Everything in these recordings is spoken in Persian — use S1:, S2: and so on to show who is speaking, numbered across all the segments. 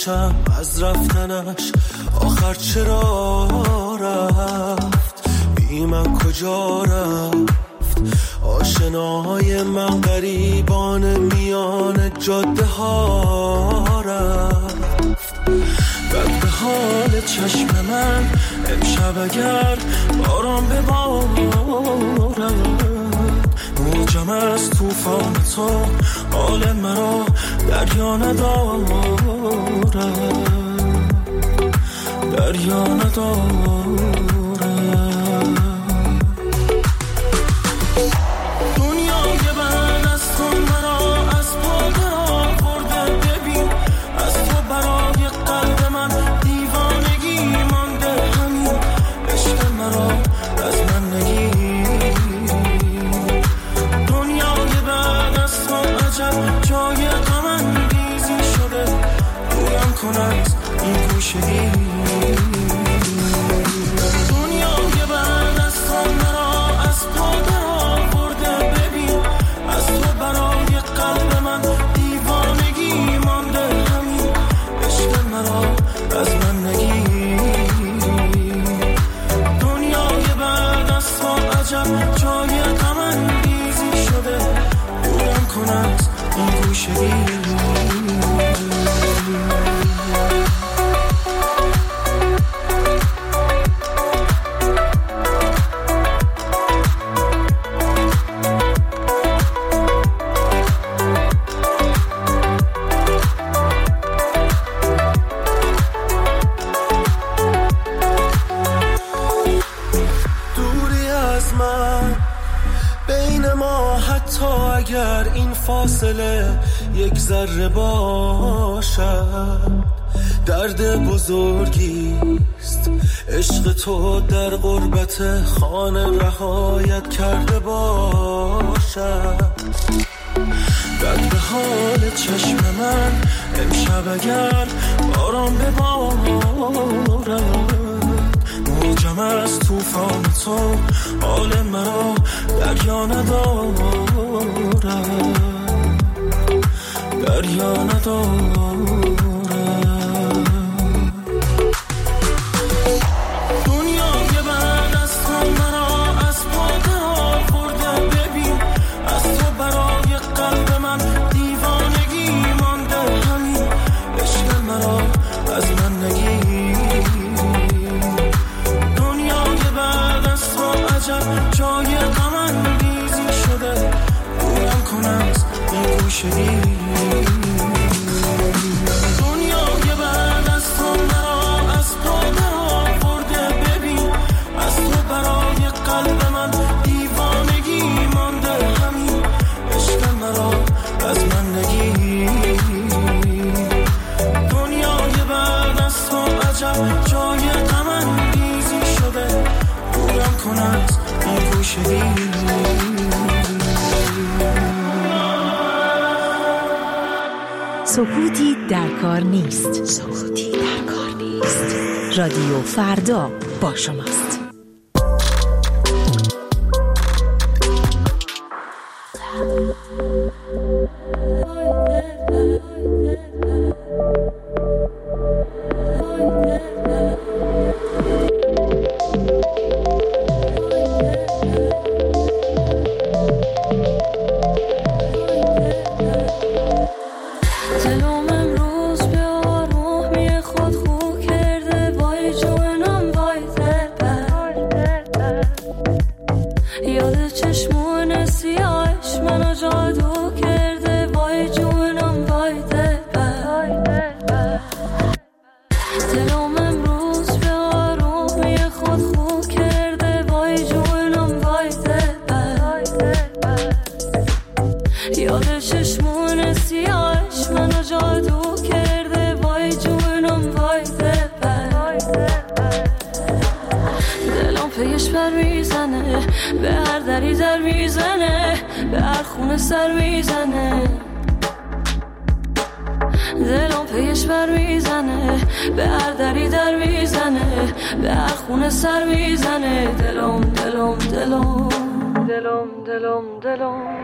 S1: باشم از رفتنش، آخر چرا رفت، بی من کجا رفت، آشناهای من غریبان میان جاده ها رفت. بد به حال چشم من امشب اگر باران ببارد، موجم از توفان تو حال مرا دریا ندارد، دریا ندارد. دنیای من از تو مرا از پا درآورده، ببین از تو برای قلب من دیوانگی مانده، همین عشق مرا از من نگیر. دنیای بعد از تو عجب جای غم انگیزی شده، دورم کن از این گوشگی. دنیای بعد از تو مرا از پا درآورده، ببین از تو برای قلب من دیوانگی مانده، همین عشق مرا از من نگیر. دنیای بعد از تو عجب جای غم انگیزی شده، دورم کن از این گوشگی. اگر این فاصله یک ذره باشد، درد بزرگیست عشق تو در غربت خانه رهایت کرده باشد. بد به حال چشم من امشب اگر باران ببارد، موجم از توفان تو حال مرا دریا ندارد، دریا ندارد. دنیای بعد از تو مرا از پا درآورده، ببین از تو برای قلب من دیوانگی مانده، همین عشق مرا از من نگیر. دنیای بعد از تو عجب جای غم انگیزی شده، دورم کن از این گوشگی. دنیای بعد از تو مرا از پا درآورده، ببین از تو برای قلب من دیوانگی مانده، همین عشق مرا از من نگیر. دنیای بعد از تو عجب جای غم انگیزی شده، دورم کن از این گوشگی.
S2: سکوتی در کار نیست. سکوتی در کار نیست. رادیو فردا با شماست.
S3: به هر دری در میزنه، به هر خونه سر میزنه، دلم پیش بر میزنه، به هر دری در میزنه، به هر خونه سر میزنه، دلم دلم دلم دلم دلم دلم.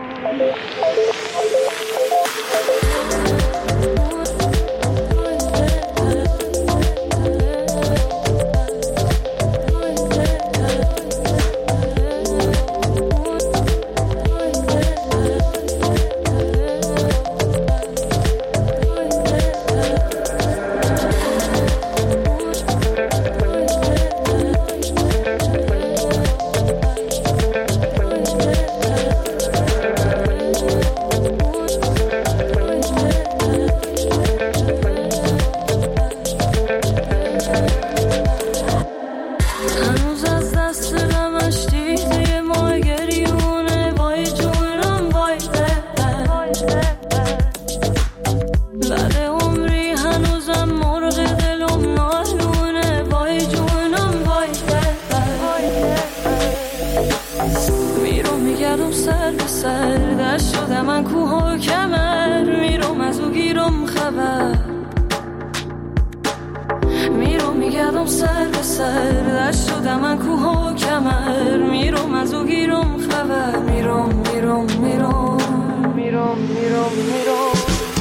S3: هنوز از دست غمش دیده ما گریونه وای جونم وای بعد عمری هنوزم مرغ دلم نالونه وای جونم وای میرم میگردم سر به سر دشت شده من کوه و کمر میرم از او گیرم خبر میرم میگردم سر به سر دشت شده من کوه و کمر میرم از او گیرم خبر میرم میرم میرم میرم میرم میرم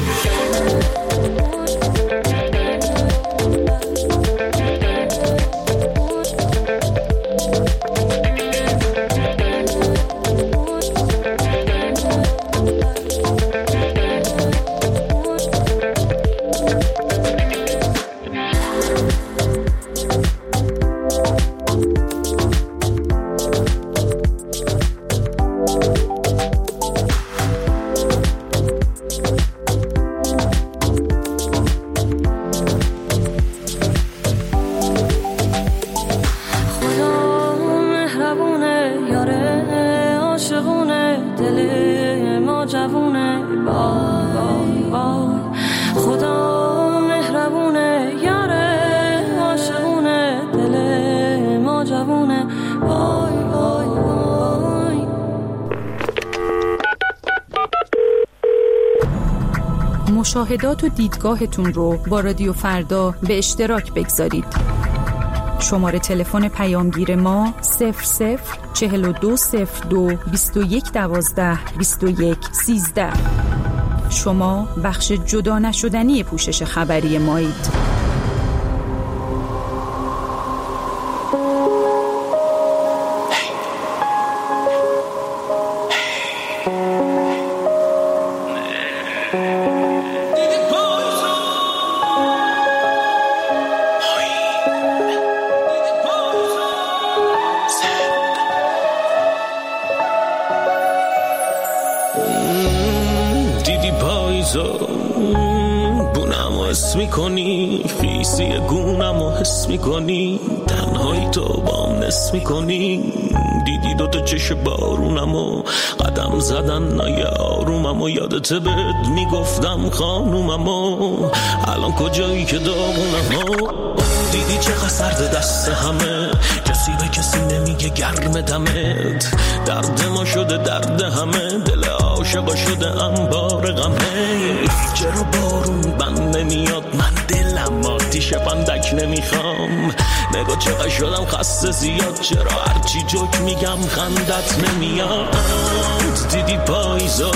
S4: مشاهدات و دیدگاهتون رو با رادیو فردا به اشتراک بگذارید. شماره تلفن پیامگیر ما 004202 2112 2113. شما بخش جدا نشدنی پوشش خبری مایید.
S1: بونم حس میکنی خیسی گونم و حس میکنی تنهایی تو بام نس میکنی دیدی دوتا چش بارونم و قدم زدن نای آرومم و یادت بد میگفتم خانومم و الان کجایی که داغونم و دیدی چقدر سرد دست همه کسی به کسی نمیگه گرم دمت درد ما شده درد همه دل عاشقا شده انبار غمه چرا بارون بند نمیاد من دلم آتیش بندک نمیخوام نگاه چقدر شدم خسته زیاد چرا هرچی جوک میگم خندت نمیاد دیدی پاییزا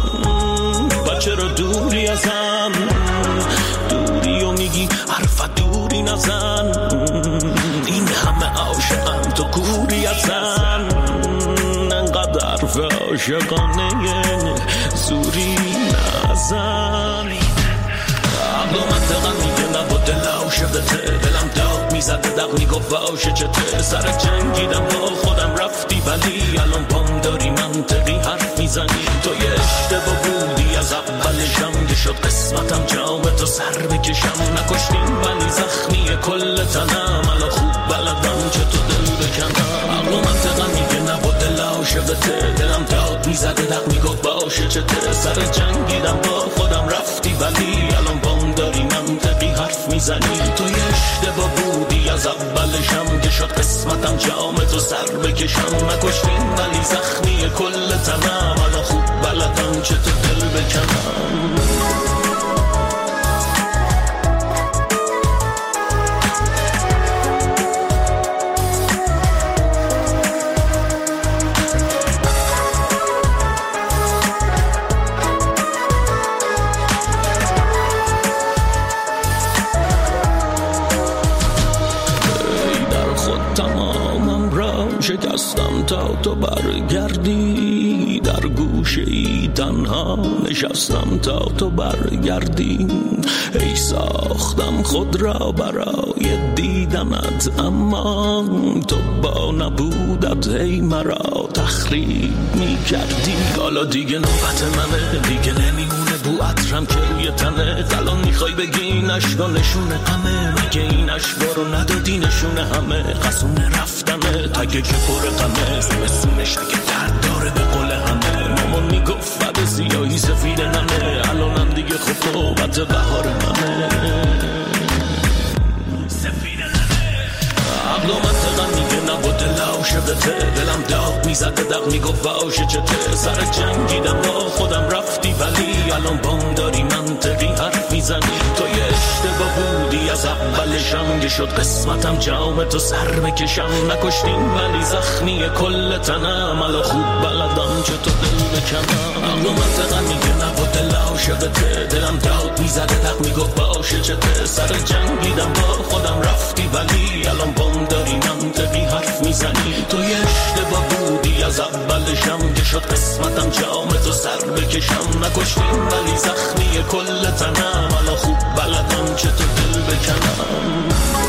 S1: با چرا دوری ازم دوری و میگی حرف دوری نزن این همه عاشقم تو کوری ازن انقدر حرف عاشقانه زوری نزن عقل و منطقم میگه نبا دل عاشقته دلم داغ میزده دق میگفت واشه چته سر جنگیدم با خودم رفتی ولی الان پام داری منطقی حرف میزنی تو یه اشتباه بودی از اولشم که شد قسمتم جام تو سر بکشم نکشتیم ولی زخمی کل تنم الان خوب بلدم چه تو دل بکنم عقل و منطقم میگه نبا دل عاشقته دلم داغ میزده دق میگفت باشه چته سر جنگیدم با خودم رفتی ولی الان پام داری منطقی حرف میزنی تو یه اشتباه بودی از اولشم که شد قسمتم جام تو سر بکشم نکشتیم ولی زخمی کل تنم الان خوب بلدم چه تو دل بکنم شکستم تا تو برگردی در در گوشه ای تنها نشستم تا تو برگردی. ای ساختم خود را برای دیدنت، اما تو با نبودت ای مرا تخریب می کردی. حالا دیگه نوبت منه، دیگه نمیمونه بو عطرم که روی تنه. الان میخوای بگی این اشکا نشونه غمه، مگه این اشکا رو ندادی نشونه همه. قصونه رفتنه تگه که پر غمه، زمستونش اگه درد داره به قول همه. مامان میگفت بعد سیاهی سفید نمه، الانم دیگه خب نوبت بهار منه. سفید نمه عقل و منطقم میگه نبود لاشه بته، دلم داغ میزد دق میگفت باشه چته. سر جنگیدم با خودم رفتی ولی الان بام داری منطقی حرف میزنی. تو یه اشتباه بودی از اولشم، که شد قسمتم جام تو سر بکشم. نکشتیم ولی زخمی کل تنم، الان خوب بلدم چه تو دل بکنم. عقل و منطقم میگه نبود لاشه بته، دلم داغ میزد دق میگفت باشه چته. سر جنگیدم با خودم رفتی ولی الان بام داری منطقی حرف میزنی. تو یه اشتباه بودی از اولشم، که شد قسمتم جام تو سر بکشم. نکشتیم ولی زخمی کل تنم، الان خوب بلدم چه تو دل بکنم.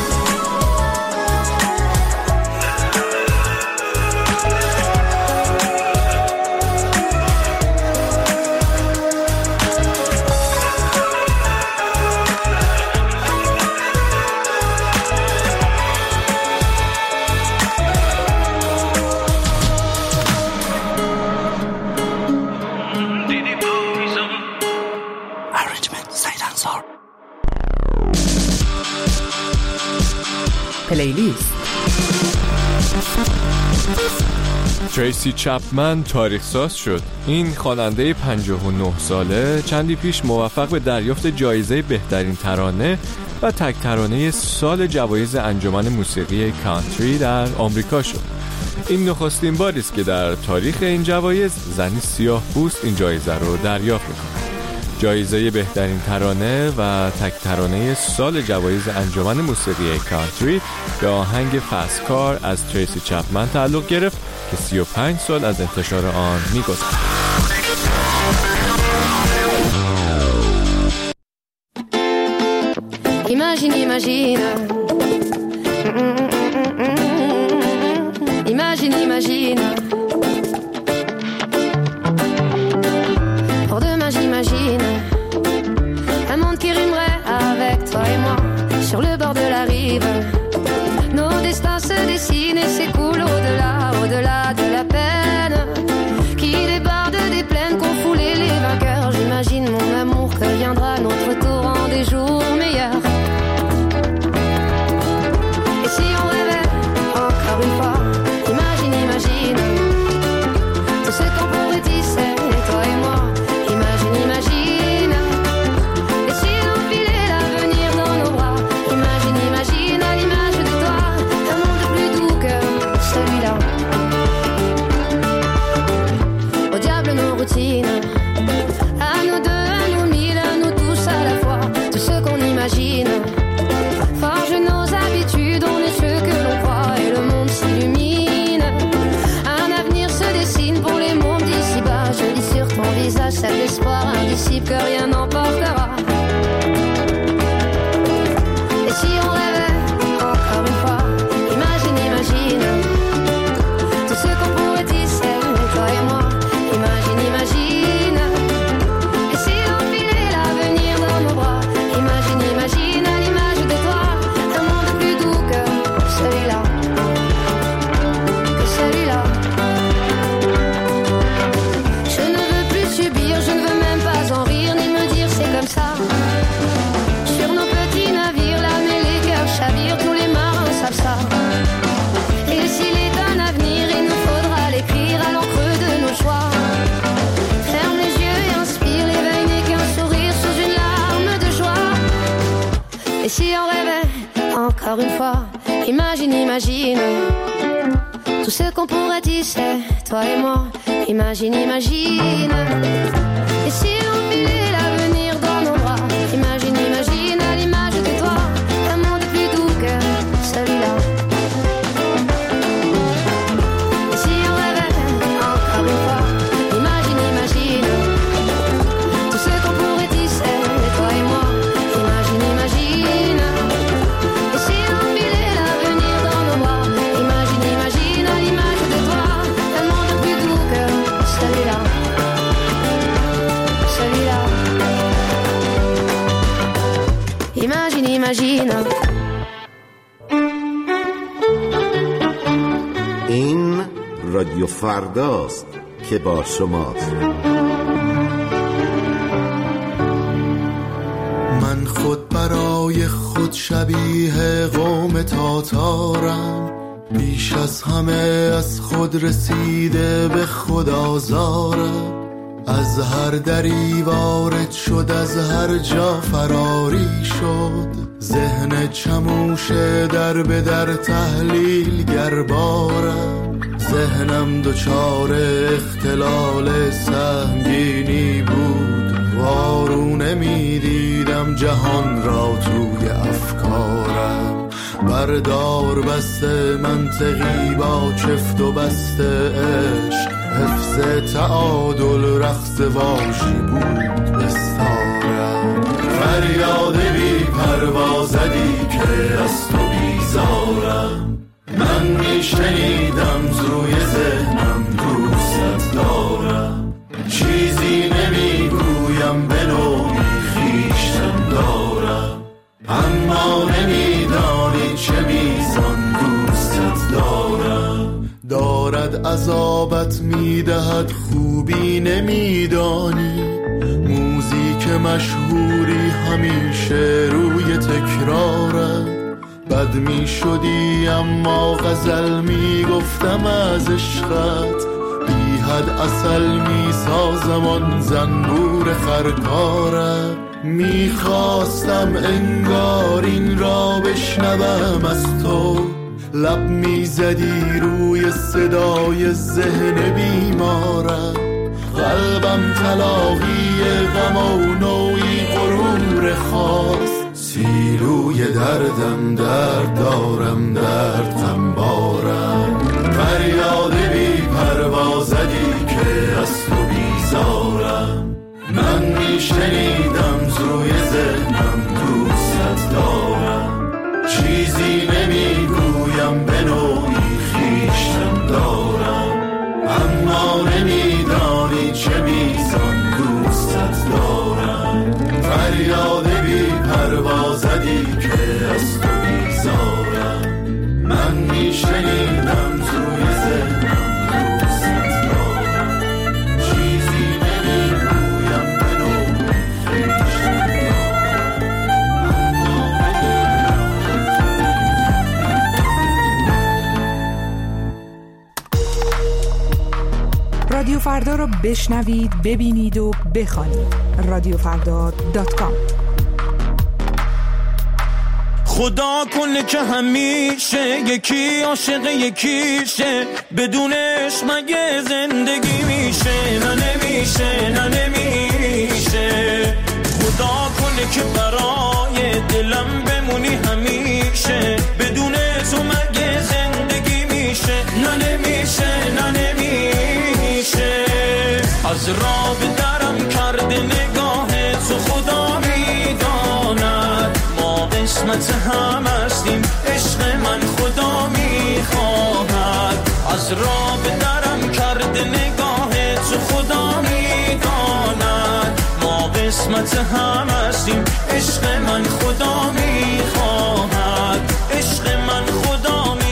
S2: پلیلیست.
S5: تریسی چپمن تاریخ ساز شد. این خواننده 59 ساله چندی پیش موفق به دریافت جایزه بهترین ترانه و تک ترانه سال جوایز انجمن موسیقی کانتری در آمریکا شد. این نخستین باری است که در تاریخ این جوایز زنی سیاه پوست این جایزه رو دریافت می‌کند. جایزه بهترین ترانه و تک ترانه سال جوایز انجمن موسیقی کانتری به آهنگ فست کار از تریسی چپمن تعلق گرفت که 35 سال از انتشار آن می‌گذرد.
S3: Imagine, imagine. Imagine, imagine. Pour demain j'imagine un monde qui rimerait avec toi et moi sur le bord de la rive. Nos destins se dessinent et s'écoulent au-delà, au-delà de la peine qui déborde des plaines qu'ont foulé les vainqueurs. J'imagine mon amour que viendra notre tour en des jours meilleurs. Et si on rêvait encore une fois, imagine, imagine tout ce qu'on pourrait tisser, toi et moi. Imagine, imagine. Et si l'on filait l'avenir dans nos bras, imagine, imagine à l'image de toi, un monde plus doux que celui-là. Au diable nos routines, à nous deux, à nous mille, à nous tous à la fois, tout ce qu'on imagine. Forge nos habitudes, on est ce que l'on croit et le monde s'illumine. Un avenir se dessine pour les mondes d'ici-bas. Je lis sur ton visage cet espoir indicible que rien n'emportera. Et si on rêvait encore une fois, imagine, imagine tout ce qu'on pourrait tisser, toi et moi. Imagine, imagine. Et si l'on filait l'avenir dans nos bras, imagine, imagine à l'image de toi, un monde plus doux que celui-là, que celui-là. Je ne veux plus subir, je ne veux même pas en rire, ni me dire c'est comme ça. Sur nos petits navires, la mêlée, cœur chavire, tous les marins savent ça. Et s'il est un avenir, il nous faudra l'écrire à l'encre de nos choix. Ferme les yeux et inspire, l'éveil n'est qu'un sourire sous une larme de joie. Et si on rêvait encore une fois, imagine, imagine tout ce qu'on pourrait tisser, toi et moi. Imagine, imagine. Et si on filait l'avenir dans nos bras, imagine, imagine à l'image de toi, un monde plus doux que celui-là. Et si on rêvait encore une fois, imagine.
S6: این رادیو فرداست که با شماست.
S1: من خود برای خود شبیه قوم تاتارم، بیش از همه از خود رسیده به خود آزارم. از هر دری وارد شد، از هر جا فراری شد، ذهن چموش در به در تحلیل گربارم. ذهنم دچار اختلال سهمگینی بود، وارونه می دیدم جهان را توی افکارم. بردار بسته منطقی با چفت و بسته عشق، حفظ تعادل رقص واشی بود بستارم. فریاد بی پروازدی که از تو بیزارم، من میشنیدم زروی ذهنم دوست دارم. چیزی نمیگویم به نوعی خویشتن دارم، اما نمیدانی چه میزان دوستت دارم. دارد عذابت میدهد خوبی نمیدانی، موزیک مشهوری همیشه روی تکرارم. بد می شدی اما غزل می گفتم از عشقت، بی حد عسل می سازم آن زنبور خرکارم. می خواستم انگار این را بشنوم از تو، لب می زدی روی صدای ذهن بیمارم. قلبم تلاقی غم و نوعی غرور خاص، سیلوی دردم درد دارم درد غمبارم. فریاد بی پروازدی که از تو بیزارم، من میشنیدم زروی ذهنم دوست دارم. چیزی نمیگویم به نوعی خویشتن دارم، اما نمیدانی چه میزان دوستت دارم. فریاد بی پروازدی که از تو بیزارم، من میشنیدم زروی ذهنم دوستت دارم. چیزی نمیگویم به نوعی خویشتن
S7: دارم. رادیو فردا رو بشنوید، ببینید و بخوانید. رادیوفردا.com.
S1: خدا کنه که همیشه یکی عاشق یکیشه، بدونش مگه زندگی میشه؟ نه نمیشه، نه نمیشه. خدا کنه که برای دلم بمونی همیشه، بدون تو مگه زندگی میشه؟ نه نمیشه، نه نمیشه. از راه به درم کرده نگاه تو خدا میداند، ما قسمت هم هستیم، عشق من خدا میخواهد. از راه به درم کرده نگاه تو خدا میداند، ما قسمت هم هستیم، عشق من خدا میخواهد. عشق من خدا میخواهد.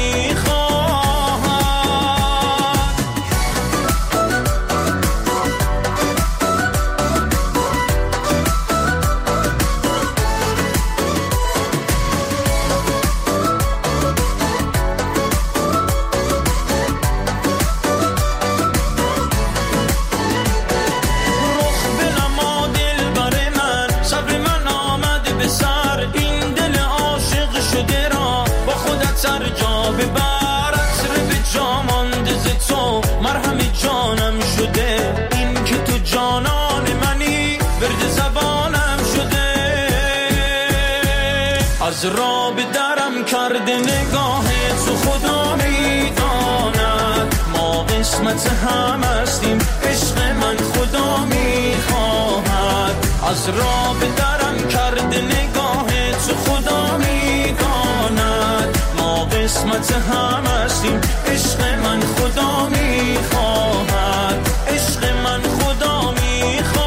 S1: از راه به درم کرده نگاه تو خدا میداند، ما قسمت هم هستیم، عشق من خدا میخواهد. از راه به درم کرده نگاه تو خدا میداند، ما قسمت هم هستیم، عشق من خدا میخواهد. عشق من خدا میخواهد.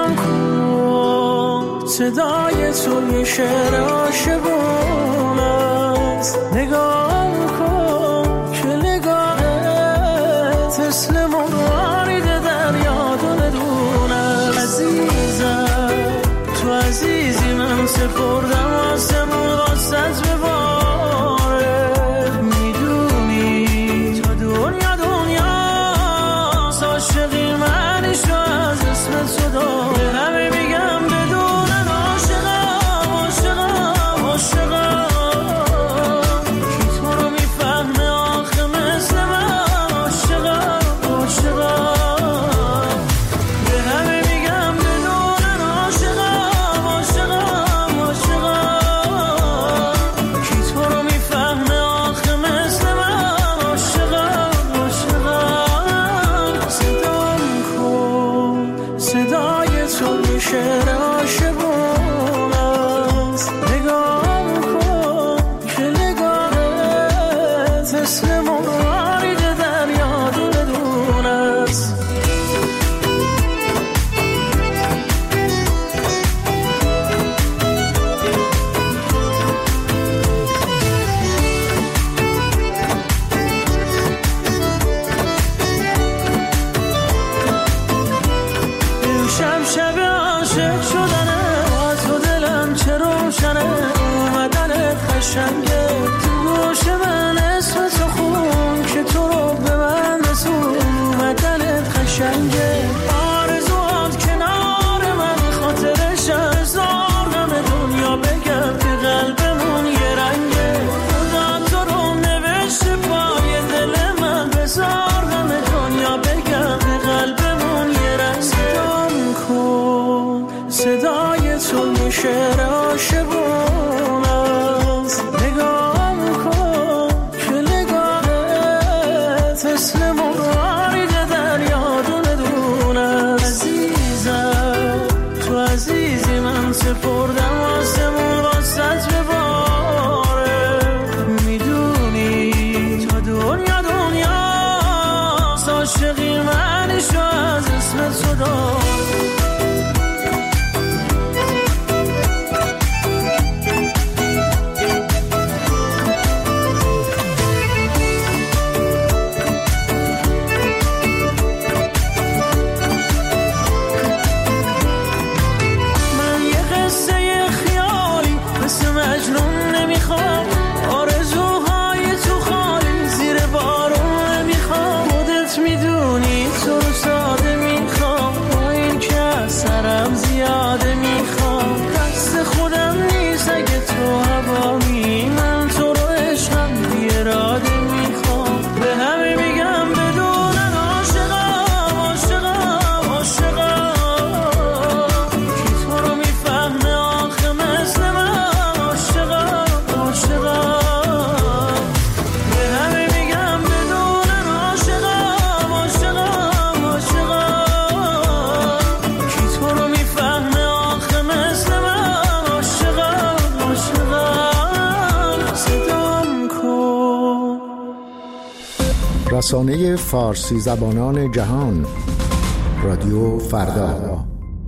S1: صدام کن، صدای تو یه شعر عاشقون است. نگاه کن که نگاهت مثل موارد دریا دون است. عزیزم تو عزیزی، من سپردم آسمون واسط به باره. میدونی تا دنیا دنیاست، عاشقی منشو از اسم تو داره. همه میگم بدونن عاشقم عاشقم عاشقم، کی تو رو میفهمه آخه مثل من عاشقم عاشقم. به همه میگم بدونن عاشقم عاشقم عاشقم، کی تو رو میفهمه آخه مثل من عاشقم عاشقم. صدام کن، صدای تو یه شعر عاشقون است. نگاه کن که نگاهت مثل موارد دریا دون است. امشب شب عاشق شدنه، با تو دلم چه روشنه. اومدنت قشنگه تو گوش من، اسم تو خون که تو رو به من رسون. اومدنت قشنگه، آرزوات کنار من، خاطرش هزار غم دنیا بگم که قلبمون یه رنگه. خدا تو رو نوشته پای دل من، بذار غم دنیا بگم که قلبمون یه رنگه. صدام کن، صدای تو یه شعر عاشقون است. نگاه کن که نگاهت مثل موارد دریا دون است. عزیزم تو عزیزی، من سپردم آسمون واسط به باره. میدونی تا دنیا دنیاست، عاشقی منشو از اسم تو داره. من یه قصه خیالی مثل مجنون نمیخوام، آرزوهای تو خالی زیر بارون نمیخوام. خودت میدونی تو رو ساده میخوام، با این که از سرم زیاده میخوام. دست خودم نیست اگه تو هوامی، من تو رو عشقم بی اراده میخوام. به همه میگم بدونن عاشقم عاشقم عاشقم، کی تو رو میفهمه آخه مثل من عاشقم عاشقم. به همه میگم بدونن عاشقم عاشقم عاشقم، کی تو رو میفهمه آخه مثل من عاشقم عاشقم. صدام کن.
S8: رسانه فارسی زبانان جهان، رادیو فردا.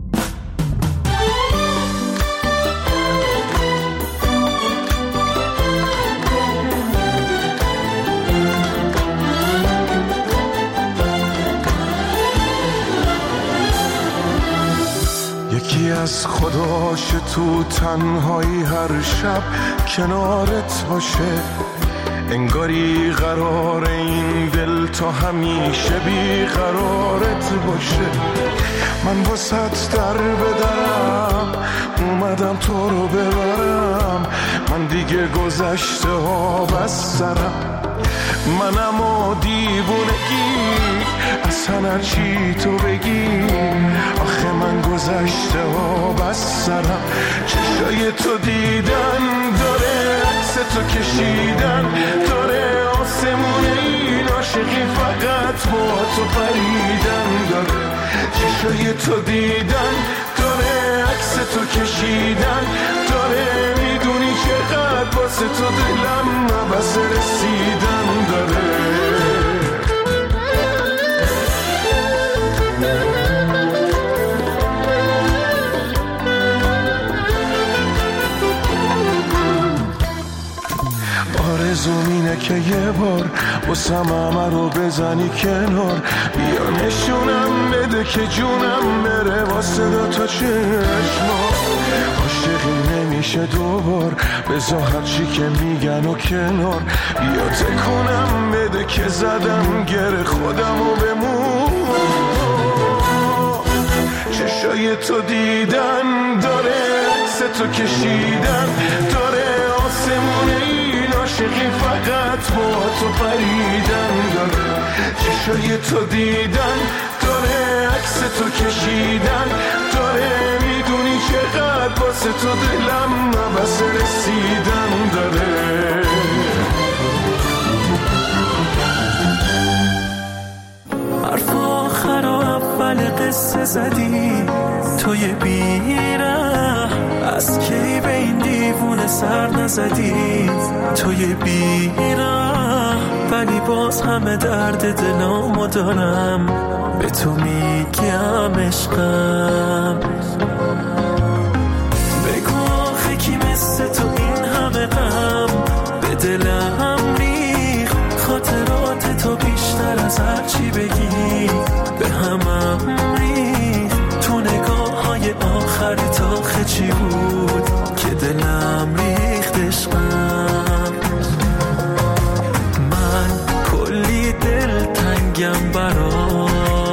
S9: یکی از خداش تو تنهایی هر شب کنارت باشه، انگاری قرار این دل تا همیشه بی قرارت باشه. من واسط در بدرم اومدم تو رو ببرم، من دیگه گذشته ها بسترم. منم و دیوونگی اصلا هرچی تو بگی، آخه من گذشته ها بسترم. چشای تو دیدن داره، عکس تو کشیدن داره، آسمون این عاشقی فقط با تو پریدن داره. چشای تو دیدن داره، عکس تو کشیدن داره، میدونی چقدر واسه تو دلم نبس رسیدن داره. که یه بار واسم همه رو بزنی کنار. بیا نشونم بده که جونم بره واسه دوتا چشما. عاشقی نمیشه دوبار، بذار هرچی که میگن و کنار. بیا تکونم بده که زدم گره خودم و بمون. چشای تو دیدن داره، عکس تو کشیدن داره، آسمون این عاشقی فقط با تو پریدن داره. چشای تو دیدن داره، عکس تو کشیدن داره، میدونی چقدر واسه تو دلم نبس رسیدن داره.
S1: حرف آخر و اول قصه زدی توی بیره، از کی به این دیوونه سر نزدی توی بیره. ولی باز همه درد دلامو دارم، به تو میگم عشقم. بگو آخه کی مثل تو این همه غم به دلم ریخ. خاطرات تو بیشتر از هرچی بگی به همم ریخ. تو نگاه های آخرت آخه چی بود که دلم ریخت عشقم. من کلی دل تنگم برات،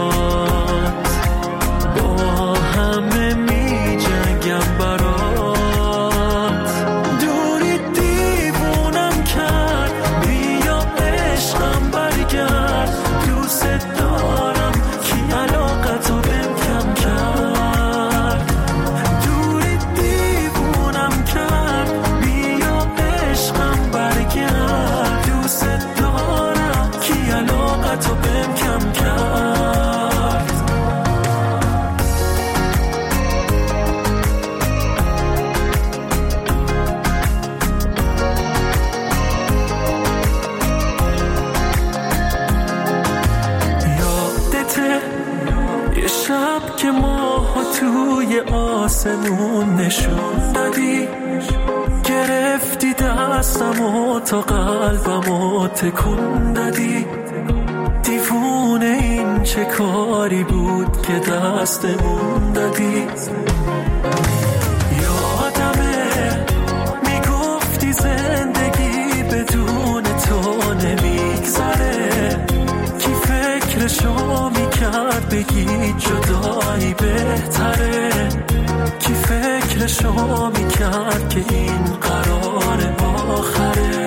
S1: با همه می جنگم برات. دوری دیوونم کرد، بیا عشقم برگرد. دوست دارم کی علاقتو بهم کم کرد. دوری دیوونم کرد، بیا عشقم برگرد. دوست دارم کی علاقتو بهم کم کرد. یادته یه شب که ماها توی آسمون نشون دادی، گرفتی دستم و تا قلبم و تکون دادی. دیوونه این چه کاری بود که دستمون دادی. یادمه میگفتی زندگی بدون تو نمیگذره. کی فکرشو میکرد بگی جدایی بهتره. کی فکرشو میکرد که این قرار آخره.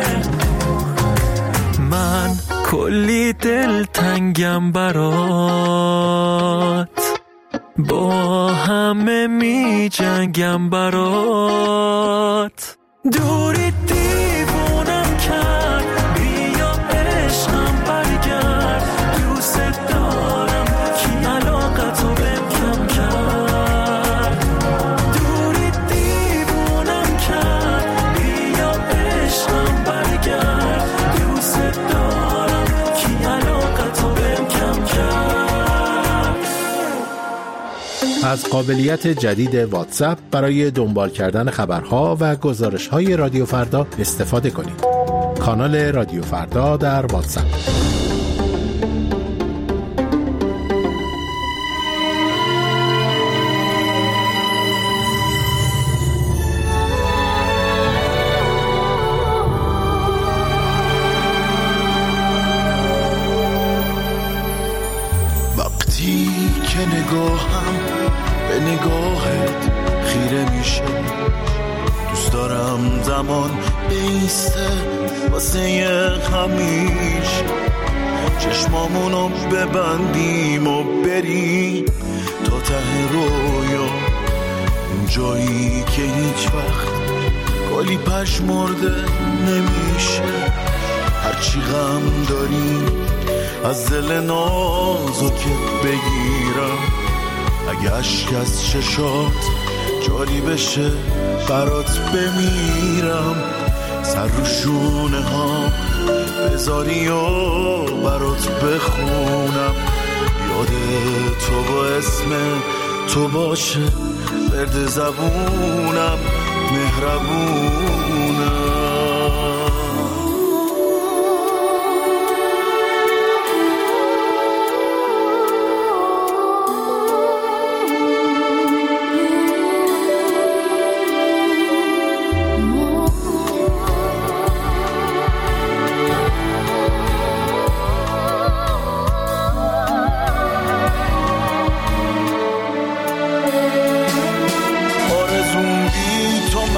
S1: من کلی دل تنگم برات، با همه می جنگم برات. دوری دیوونم کرد، بیا عشقم برگرد. دوست دارم کی علاقتو بهم کم کرد. دوری دیوونم کرد، بیا عشقم برگرد. دوست دارم کی علاقتو بهم کم کرد.
S8: از قابلیت جدید واتساپ برای دنبال کردن خبرها و گزارش‌های رادیو فردا استفاده کنید. کانال رادیو فردا در واتساپ.
S9: وقتی که نگاهم به نگاهت خیره میشه، دوست دارم زمان بیسته واسه همیشه. چشمامونو ببندیم و بریم تا ته رویا، اون جایی که هیچ وقت گلی پژمرده نمیشه. هرچی غم داریم از دل نازکت بگیرم. اگه اشک از چشات جاری بشه برات بمیرم. سر رو شونه ها بذاری و برات بخونم. یاد تو با اسم تو باشه ورد زبونم، مهربونم.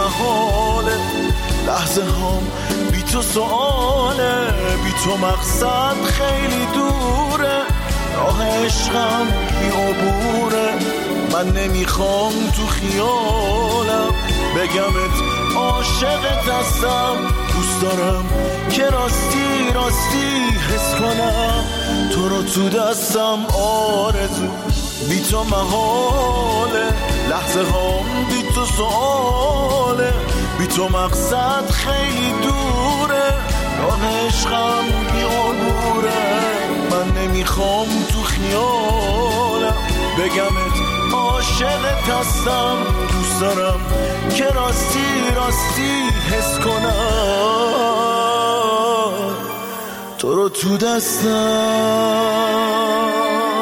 S9: محاله، لحظه هم بی تو سواله، بی تو مقصد خیلی دوره، راه عشقم بی عبوره، من نمیخوام تو خیالم بگمت عاشقت هستم، دوست دارم که راستی راستی حس کنم تو رو تو دستم، آرزو بی تو محاله، لحظه هم بی تو سواله، بی تو مقصد خیلی دوره، راه عشقم بی عبوره، من نمیخوام تو خیالم بگمت عاشقت هستم، دوست دارم که راستی راستی حس کنم تو رو تو دستم.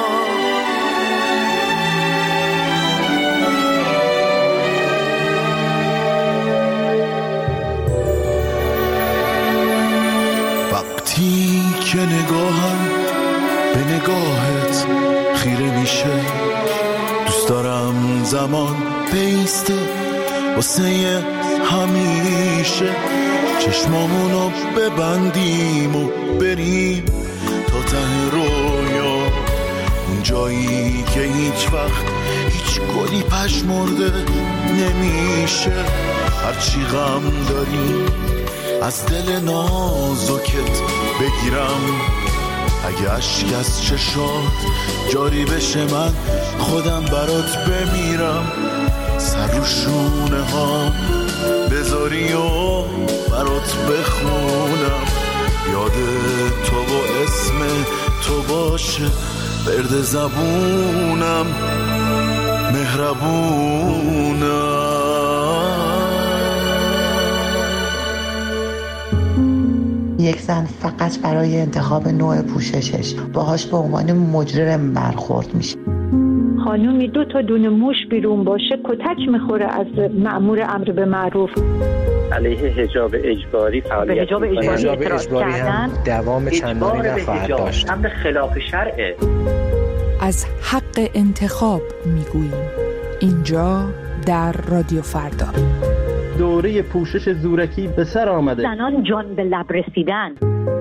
S9: وقتی که نگاهم به نگاهت خیره میشه، دوست دارم زمان بیسته واسه همیشه، چشمامونو ببندیم و بریم تا ته رویا، اون جایی که هیچ وقت هیچ گلی پژمرده نمیشه، هرچی غم داری از دل نازکت بگیرم، اگه اشک از چشات جاری بشه من خودم برات بمیرم، سر رو شونه ها بذاری و برات بخونم، یاد تو با اسم تو باشه برد زبونم، مهربونم.
S10: یک زن فقط برای انتخاب نوع پوششش باهاش به عنوان مجرم برخورد میشه.
S11: خانومی 2 تا دونه موش بیرون باشه کتک میخوره از مأمور امر به معروف.
S12: علیه حجاب اجباری فعالیت
S11: حجاب اجباری
S12: هم
S13: دوام چندانی نخواهد داشت.
S12: امر خلاف شرعه.
S7: از حق انتخاب میگوییم اینجا در رادیو فردا.
S14: دوره پوشش زورکی به سر آمده.
S11: زنان جان به لب رسیدن.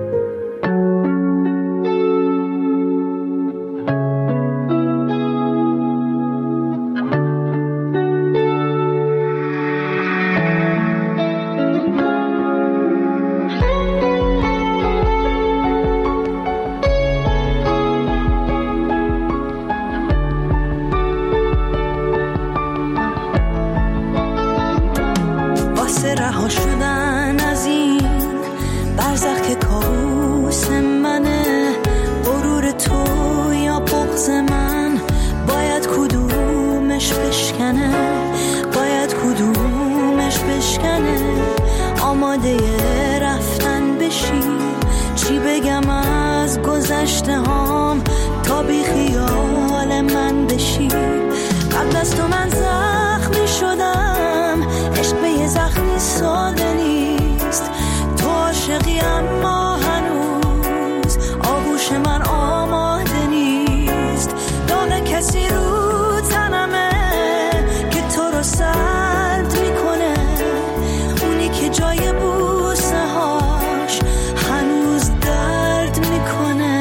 S3: رها شدن از این برزخ که کابوس منه، غرور تو یا بغض من باید کدومش بشکنه، باید کدومش بشکنه، آماده رفتن بشی، چی بگم از گذشته هام تا بی خیال من بشی، قبل از تو من زخمی شدم، عشق به یه زخمی ساده نیست، تو عاشقی اما هنوز آغوش من آماده نیست، داغ کسی رو تنمه که تو رو سرد میکنه، اونی که جای بوسه هاش هنوز درد میکنه.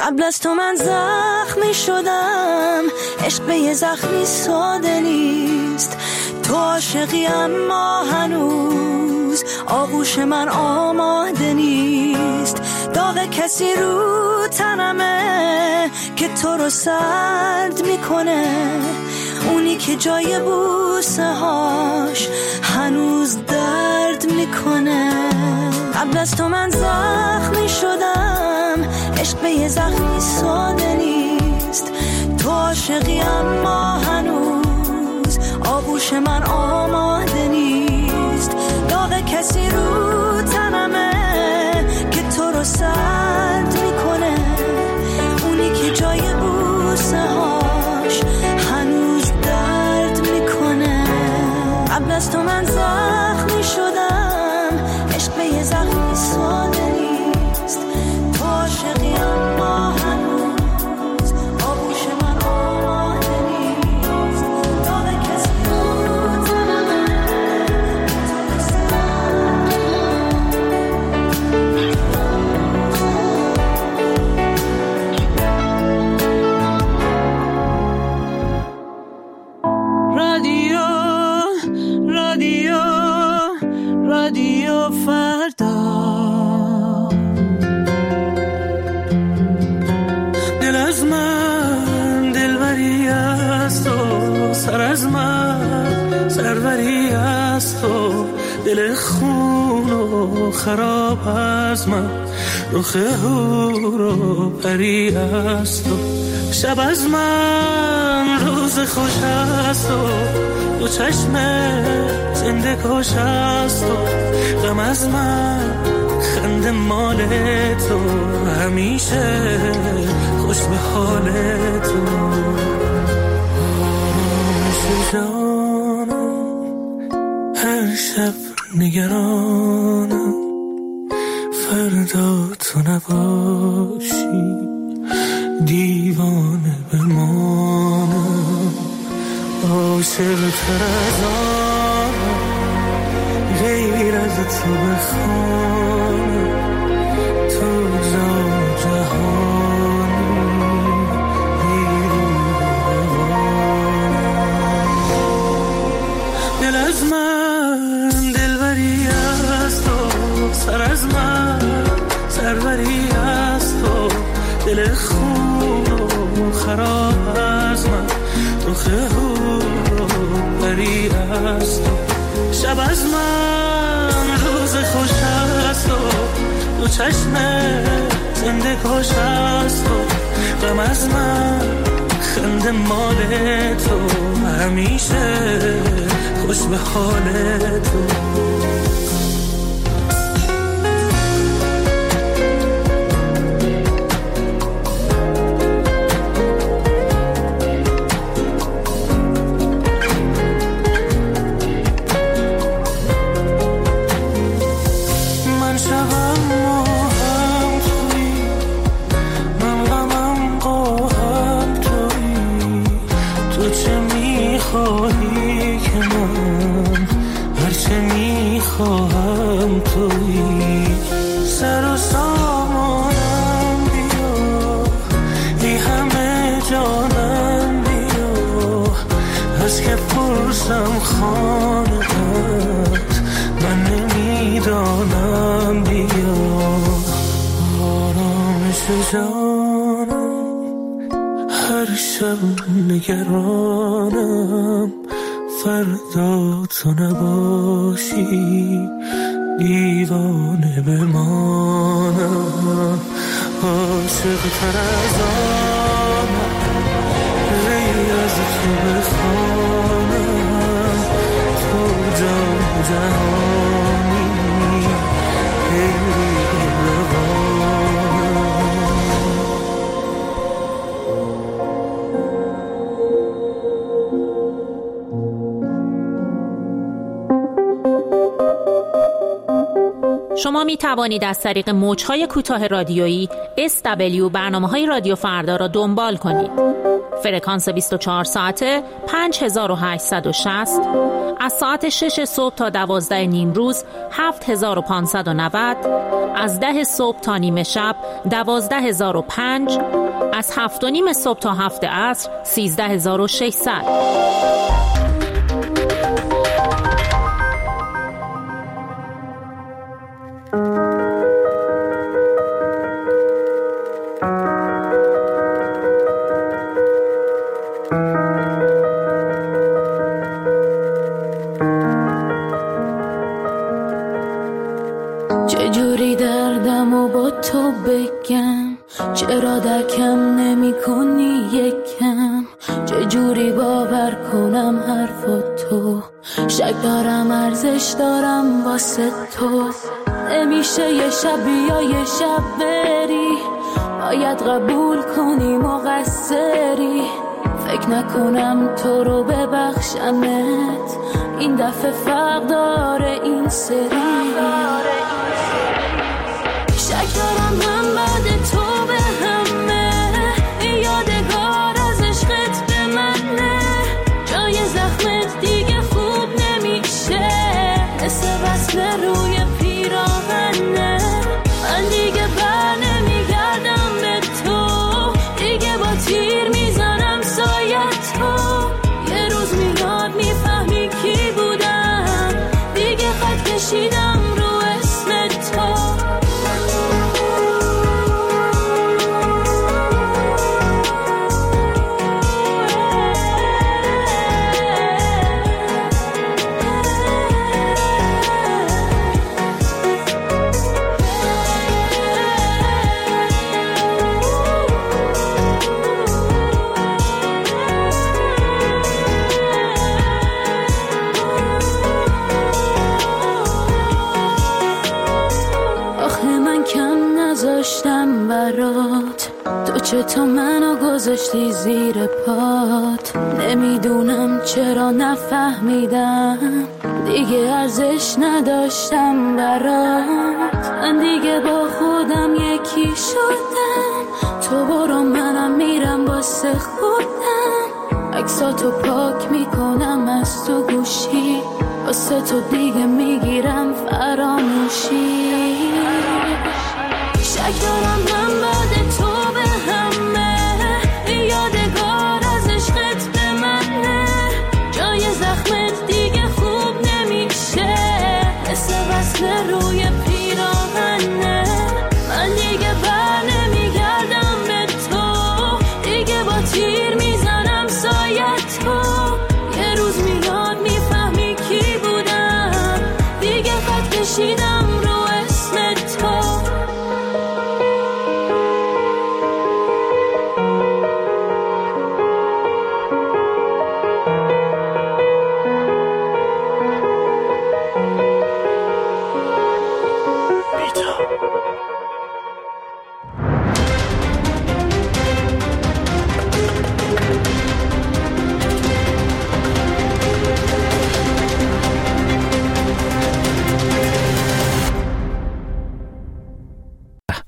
S3: قبل از تو من زخمی شدم، عشق به یه زخمی ساده نیست. تو عاشقی اما هنوز آغوش من آماده نیست. داغ کسی رو تنمه که تو رو سرد میکنه، اونی که جای بوسه هاش هنوز درد میکنه. قبل از تو من زخمی شدم، عشق به یه زخمی ساده نیست. تو عاشقی اما هنوز آغوش من آماده نیست. داغ کسی رو تنمه که تو رو سرد میکنه، اونی که جای بوسه هاش هنوز درد میکنه. قبل از تو من زخمی شدم، عشق به یه زخمی ساده نیست. تو عاشقی اما هنوز آغوش من آماده نیست. داغ کسی رو تنمه که تو رو
S1: رادیو فردا. دل از من دلبری است و سر از من سروری است و دل خون و خراب از من رخ هور و پری است و شب از من روز خوش است و دو چشم زنده کش است و غم از من خنده مال تو همیشه خوش به حال تو. جانم هر شب نگرانم فردا تو نباشی دیوانه بمانم. عاشق تر از آنم غیر از تو بخوانم، تو جان جهانی دل از من دلبری است و سر از من سروری است و دل خون و خراب از من رخ هور و پری است و شب از من روز خوش است و دو چشم زنده کش است و غم از من خنده مال تو همیشه خوش به حال تو. خواهم تویی سر و سامانم بیا، ای همه جانم بیا، از که پرسم خانه‌ات من نمیدانم بیا. آرامش جانم هر شب نگرانم فردا تو نباشی دیوانه بمانم. عاشق تر از آنم غیر از تو بخوانم، تو جان جهانی
S15: شما می توانید از طریق موج‌های کوتاه رادیویی SW برنامه‌های رادیو فردا را دنبال کنید. فرکانس 24 ساعته 5860، از ساعت 6 صبح تا 12 نیم روز 7590، از 10 صبح تا نیمه شب 12005، از 7 و نیم صبح تا 7 عصر 13600.
S3: چجوری دردم و با تو بگم، چرا درکم نمی کنی یکم، چجوری باور کنم حرفاتو، شک دارم ارزش دارم واسه تو، نمیشه یه شب بیا یه شب بری، باید قبول کنی مقصری، فکر نکنم تو رو ببخشمت، این دفعه فرق داره این سری، شک دارم من بعد تو به همه، یادگار از عشقت به منه، جای زخمت دیگه خوب نمیشه، مثل وصل روی پیراهنه، من دیگه بر نمیگردم به تو، دیگه با تیر میزنم سایت تو، یه روز میاد میفهمی کی بودم، دیگه خط کشیدم رو اسم تو. برات تو چطور منو گذاشتی زیر پات، نمیدونم چرا نفهمیدم، دیگه ارزش نداشتم برات، من دیگه با خودم یکی شدم، تو برو منم میرم واسه خودم، عکساتو پاک میکنم از تو گوشی، واسه تو دیگه میگیرم فراموشی، شک دارم